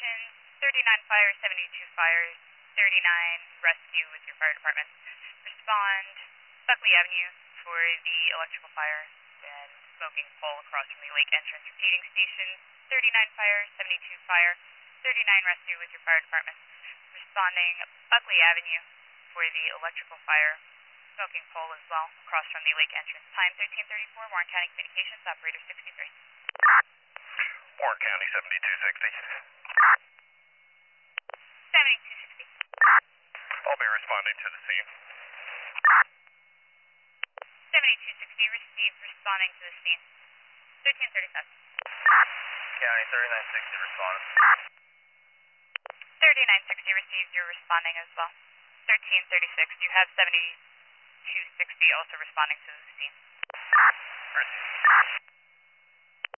station, 39 fire, 72 fire, 39 rescue with your fire department. Respond Buckley Avenue for the electrical fire and smoking pole across from the lake entrance. Repeating station, 39 fire, 72 fire, 39 rescue with your fire department. Responding Buckley Avenue for the electrical fire, smoking pole as well across from the lake entrance. Time 13:34, Warren County Communications, operator 63. Warren County 7260. 7260. I'll be responding to the scene. 7260 received, responding to the scene. 1337. County 3960 responding. 3960 received, you're responding as well. 1336, you have 7260 also responding to the scene. Received.